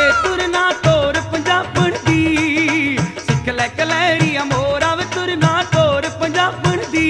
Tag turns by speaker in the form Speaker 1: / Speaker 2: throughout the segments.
Speaker 1: ਵੇ ਤੁਰਨਾ ਤੋਰ ਪੰਜਾਬਣ ਦੀ, ਸਿੱਖ ਲੈ ਕਲੈਰੀਆ ਮੋਰਾ ਵੇ ਤੁਰਨਾ ਤੋਰ ਪੰਜਾਬਣ ਦੀ।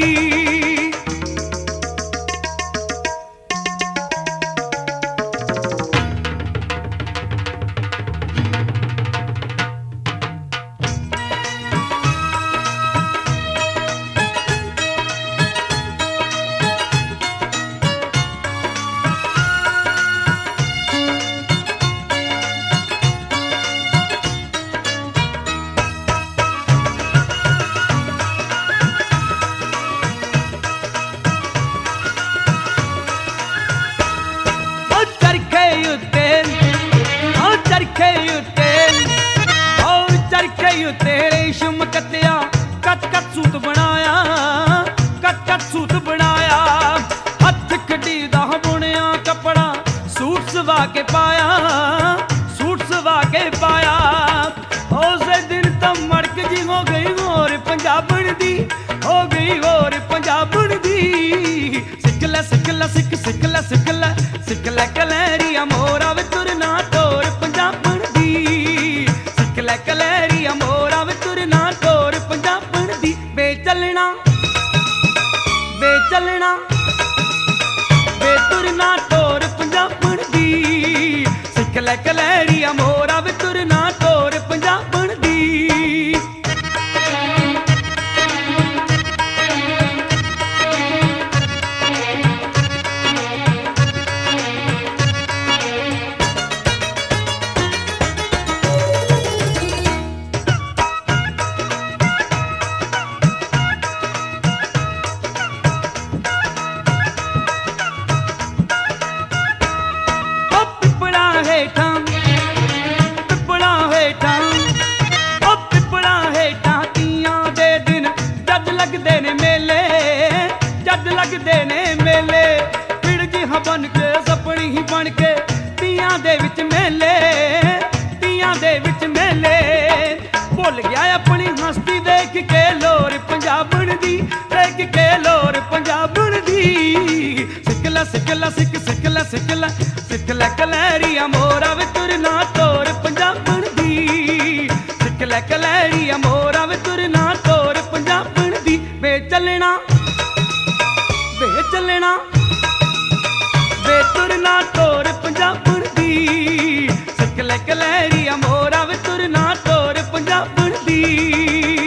Speaker 1: ਰੇਸ਼ਮ ਕੱਤਿਆ ਕੱਟ ਕੱਟ ਸੂਤ ਬਣਾਇਆ, ਕੱਟ ਕੱਟ ਸੂਤ ਬਣਾਇਆ। ਹੱਥ ਖੱਡੀ ਦਾ ਬੁਣਿਆ ਕੱਪੜਾ ਸੂਟ ਸਵਾ ਕੇ ਪਾਇਆ, ਸੂਟ ਸਵਾ ਕੇ ਪਾਇਆ। ਉਸੇ ਦਿਨ ਤਾਂ ਮੜਕ ਜੀ ਹੋ ਗਈ ਹੋਰ ਪੰਜਾਬਣ ਦੀ, ਹੋ ਗਈ ਹੋਰ ਪੰਜਾਬਣ ਦੀ। ਸਿੱਖ ਲੈ ਸਿੱਖ ਲੈ ਸਿੱਖ ਸਿੱਖ ਲੈ ਸਿੱਖ ਲੈ ਸਿੱਖ ਲੈ ਕਲੈਰੀਆ ਮੋਰਾ ਵੇ ਤੁਰਨਾ ਤੋਰ ਪੰਜਾਬਣ ਦੀ, ਸਿੱਖ ਲੈ ਕਲੈਰੀਆ ਮੋਰਾ ਵੇ ਤੁਰਨਾ ਤੋਰ ਪੰਜਾਬਣ ਦੀ। ਵੇ ਚੱਲਣਾ ਵੇ ਚੱਲਣਾ ਵੇ ਤੁਰਨਾ ਤੋਰ ਪੰਜਾਬਣ ਦੀ, ਸਿੱਖ ਲੈ ਕਲੈਰੀਆ ਮੋਰਾ ਵੇ ਤੁਰਨਾ ਤੋਰ ਪੰਜਾਬਣ ਦੀ। ਲੱਗਦੇ ਨੇ ਮੇਲੇ, ਜੱਜ ਲੱਗਦੇ ਨੇ ਮੇਲੇ। ਪਿੜ ਜਿਹਾ ਬਣ ਕੇ ਸਪਣੀ ਹੀ ਬਣ ਕੇ ਤੀਆਂ ਦੇ ਵਿੱਚ ਮੇਲੇ, ਤੀਆਂ ਦੇ ਵਿੱਚ ਮੇਲੇ। ਭੁੱਲ ਗਿਆ ਆਪਣੀ ਹਸਤੀ ਦੇਖ ਕੇ ਲੋਰ ਪੰਜਾਬਣ ਦੀ, ਦੇਖ ਕੇ ਲੋਰ ਪੰਜਾਬਣ ਦੀ। ਸਿੱਖ ਲੈ ਸਿੱਖ ਲੈ ਸਿੱਖ ਸਿੱਖ ਲੈ ਸਿੱਖ ਲੈ ਸਿੱਖ ਲੈ ਕਲੈਰੀਆ ਮੋਰਾ ਵੇ ਤੁਰਨਾ ਤੋਰ ਪੰਜਾਬਣ ਦੀ, ਸਿੱਖ ਲੈ ਕਲੈਰੀਆ ਮੋਰਾ ਵੇ ਤੁਰਨਾ ਤੋਰ ਪੰਜਾਬਣ ਦੀ। ਵੇ ਚੱਲਣਾ ਵੇ ਚੱਲਣਾ ਵੇ ਤੁਰਨਾ ਤੋਰ ਪੰਜਾਬਣ ਦੀ, ਸਿੱਖ ਲੈ ਕਲੈਰੀਆ ਮੋਰਾ ਵੇ ਤੁਰਨਾ ਤੋਰ ਪੰਜਾਬਣ ਦੀ।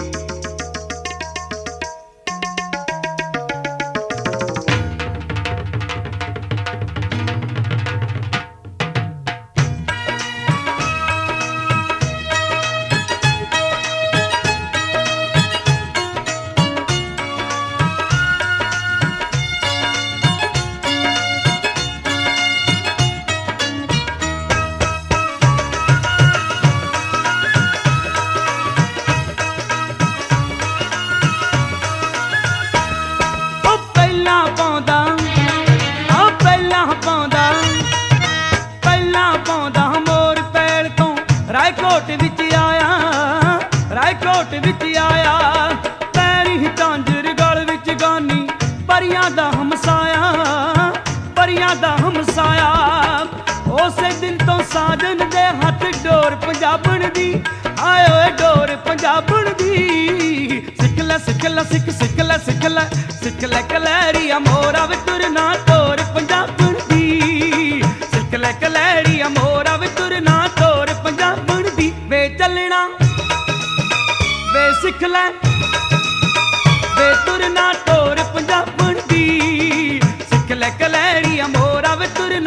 Speaker 1: ਰਾਏਕੋਟ ਵਿੱਚ ਆਇਆ, ਰਾਏਕੋਟ ਵਿੱਚ ਆਇਆ। ਪੈਰੀ ਝਾਂਜਰ ਗਲ ਵਿੱਚ ਗਾਨੀ ਪਰੀਆਂ ਦਾ ਹਮਸਾਇਆ, ਪਰੀਆਂ ਦਾ ਹਮਸਾਇਆ। ਉਸੇ ਦਿਨ ਤੋਂ ਸਾਜਨ ਦੇ ਹੱਥ ਡੋਰ ਪੰਜਾਬਣ ਦੀ, ਆਏ ਓਏ ਡੋਰ ਪੰਜਾਬਣ ਦੀ। ਸਿੱਖ ਲੈ ਸਿੱਖ ਲੈ ਸਿੱਖ ਸਿੱਖ ਲੈ ਸਿੱਖ ਲੈ ਸਿੱਖ ਲੈ ਕਲੈਰੀਆ ਮੋਰਾ ਵੇ ਤੁਰਨਾ ਤੋਰ ਪੰਜਾਬਣ ਦੀ, ਸਿੱਖ ਲੈ ਕਲੈਰੀਆ ਮੋਰਾ ਵੇ ਤੁਰਨਾ ਤੋਰ ਪੰਜਾਬਣ ਦੀ। ਵੇ ਚੱਲਣਾ ਵੇ ਸਿੱਖ ਲੈ ਵੇ ਤੁਰਨਾ ਤੋਰ ਪੰਜਾਬਣ ਦੀ, ਸਿੱਖ ਲੈ ਕਲੈਰੀਆ ਮੋਰਾ ਵੇ ਤੁਰਨਾ